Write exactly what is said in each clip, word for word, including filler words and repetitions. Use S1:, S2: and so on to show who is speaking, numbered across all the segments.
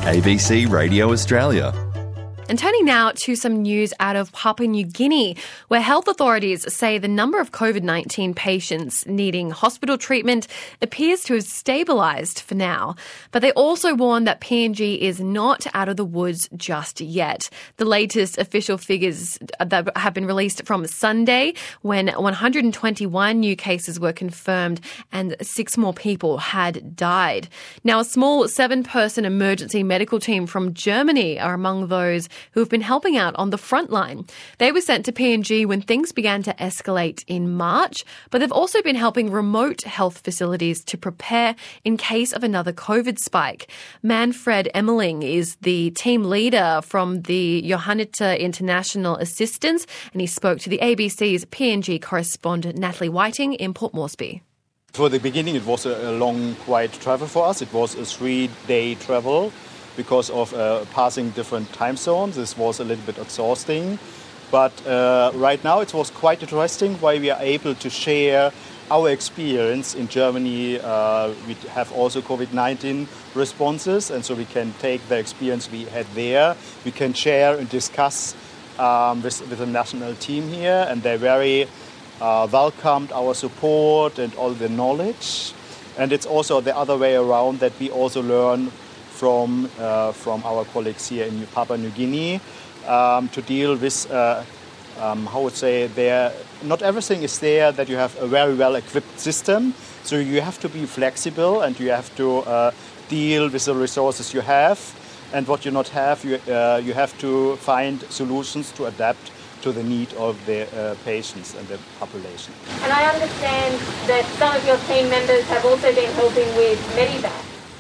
S1: A B C Radio Australia.
S2: And turning now to some news out of Papua New Guinea, where health authorities say the number of COVID nineteen patients needing hospital treatment appears to have stabilised for now. But they also warn that P N G is not out of the woods just yet. The latest official figures that have been released from Sunday, when one hundred twenty-one new cases were confirmed and six more people had died. Now, a small seven-person emergency medical team from Germany are among those who have been helping out on the front line. They were sent to P N G when things began to escalate in March, but they've also been helping remote health facilities to prepare in case of another COVID spike. Manfred Emmerling is the team leader from the Johanniter International Assistance, and he spoke to the A B C's P N G correspondent Natalie Whiting in Port Moresby.
S3: For the beginning, it was a long, quiet travel for us. It was a three-day travel. Because of uh, passing different time zones. This was a little bit exhausting. But uh, right now it was quite interesting why we are able to share our experience in Germany. Uh, we have also COVID nineteen responses, and so we can take the experience we had there. We can share and discuss um, with, with the national team here, and they very uh, welcomed our support and all the knowledge. And it's also the other way around, that we also learn from uh, from our colleagues here in Papua New Guinea um, to deal with, uh, um, how would say, there. Not everything is there that you have a very well-equipped system, so you have to be flexible and you have to uh, deal with the resources you have, and what you not have, you, uh, you have to find solutions to adapt to the need of the uh, patients and the population.
S4: And I understand that some of your team members have also been helping with Medivac.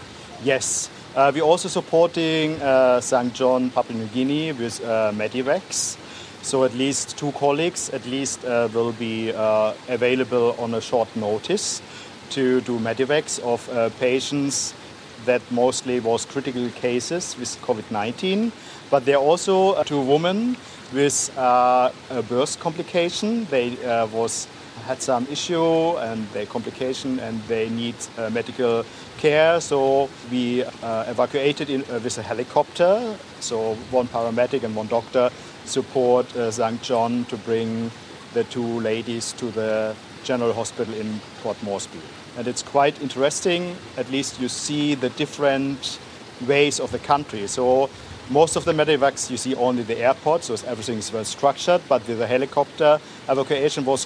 S3: Yes. Uh, we're also supporting uh, Sankt John, Papua New Guinea with uh, Medivacs. So at least two colleagues at least uh, will be uh, available on a short notice to do Medivacs of uh, patients that mostly was critical cases with COVID nineteen. But there are also uh, two women with uh, a birth complication. They uh, was had some issue and their complication, and they need uh, medical care. So we uh, evacuated in, uh, with a helicopter. So one paramedic and one doctor support uh, Sankt John to bring the two ladies to the General Hospital in Port Moresby. And it's quite interesting. At least you see the different ways of the country. So most of the medivacs you see only the airport, so everything is well structured. But with the helicopter evacuation was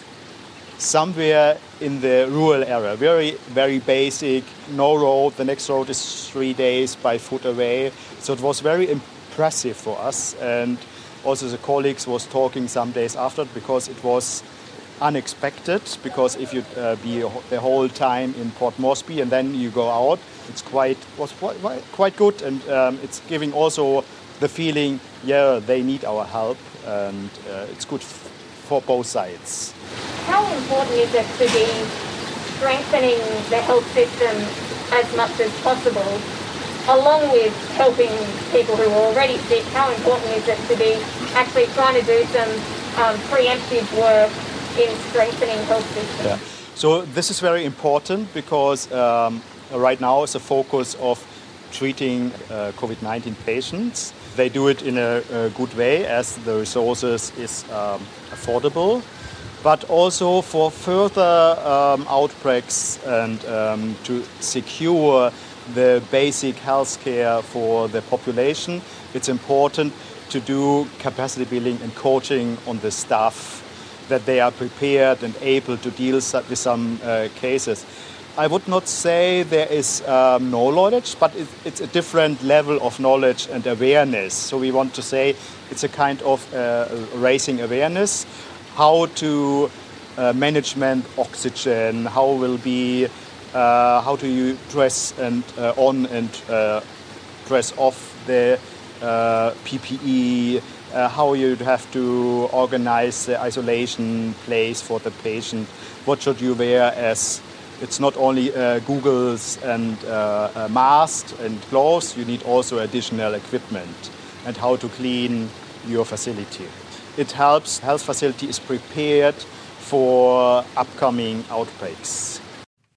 S3: somewhere in the rural area, very, very basic, no road. The next road is three days by foot away. So it was very impressive for us. And also the colleagues was talking some days after, because it was unexpected, because if you uh, be the whole time in Port Moresby and then you go out, it's quite, was quite, quite good. And um, it's giving also the feeling, yeah, they need our help, and uh, it's good f- for both sides.
S4: How important is it to be strengthening the health system as much as possible, along with helping people who are already sick? How important is it to be actually trying to do some um, preemptive work in strengthening health systems?
S3: Yeah. So this is very important, because um, right now is a focus of treating uh, COVID nineteen patients. They do it in a, a good way, as the resources is um, affordable. But also for further um, outbreaks and um, to secure the basic health care for the population, it's important to do capacity building and coaching on the staff, that they are prepared and able to deal with some uh, cases. I would not say there is um, no knowledge, but it, it's a different level of knowledge and awareness. So we want to say it's a kind of uh, raising awareness. How to uh, management oxygen, how will be, uh, how do you dress and uh, on and uh, dress off the uh, P P E, uh, how you have to organize the isolation place for the patient, what should you wear, as it's not only uh, goggles and uh, a mask and gloves, you need also additional equipment, and how to clean your facility. It helps health facility is prepared for upcoming outbreaks.